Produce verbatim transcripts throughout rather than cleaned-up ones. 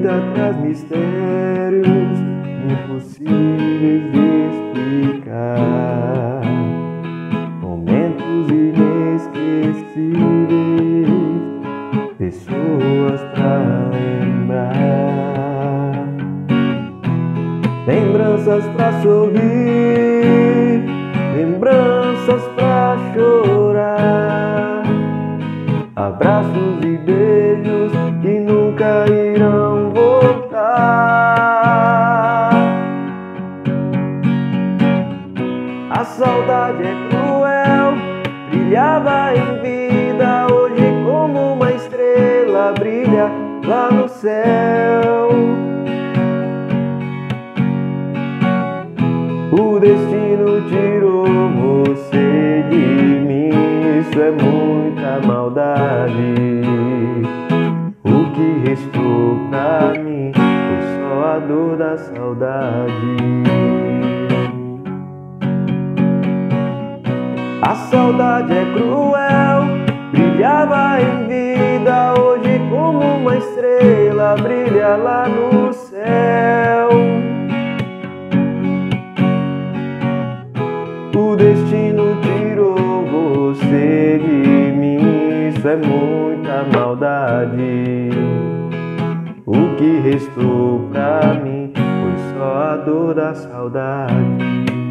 vida traz mistérios impossíveis de explicar, momentos inesquecíveis, pessoas pra lembrar, lembranças pra sorrir, lembranças pra chorar, abraços e beijos que nunca irão voltar. A saudade é cruel, brilhava em vida, hoje como uma estrela brilha lá no céu. O destino tirou você de mim, isso é muita maldade. O que restou pra mim foi só a dor da saudade. A saudade é cruel, brilhava em vida, hoje como uma estrela brilha lá no céu. O destino tirou você de mim, isso é muita maldade. O que restou pra mim foi só a dor da saudade.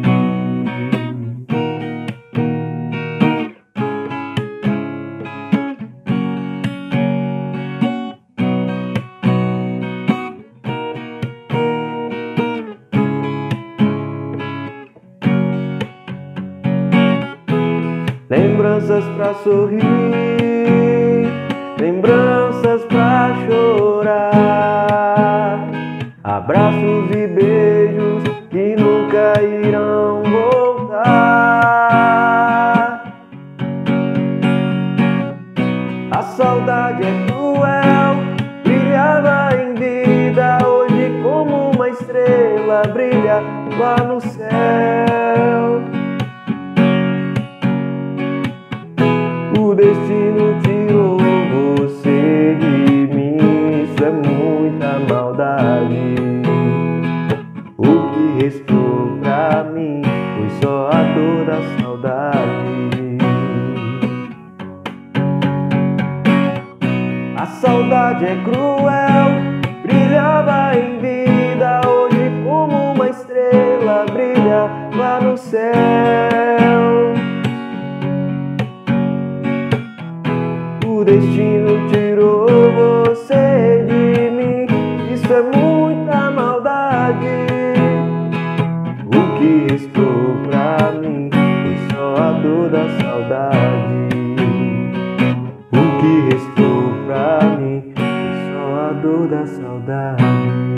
Lembranças pra sorrir, lembranças pra chorar, abraços e beijos que nunca irão voltar. A saudade é cruel, brilhava em vida, hoje como uma estrela brilha lá no céu. O destino tirou você de mim, isso é muita maldade. O que restou pra mim foi só a dor da saudade. A saudade é cruel, brilhava em vida, hoje como uma estrela brilha lá no céu. O destino tirou você de mim, isso é muita maldade. O que restou pra mim foi só a dor da saudade. O que restou pra mim foi só a dor da saudade.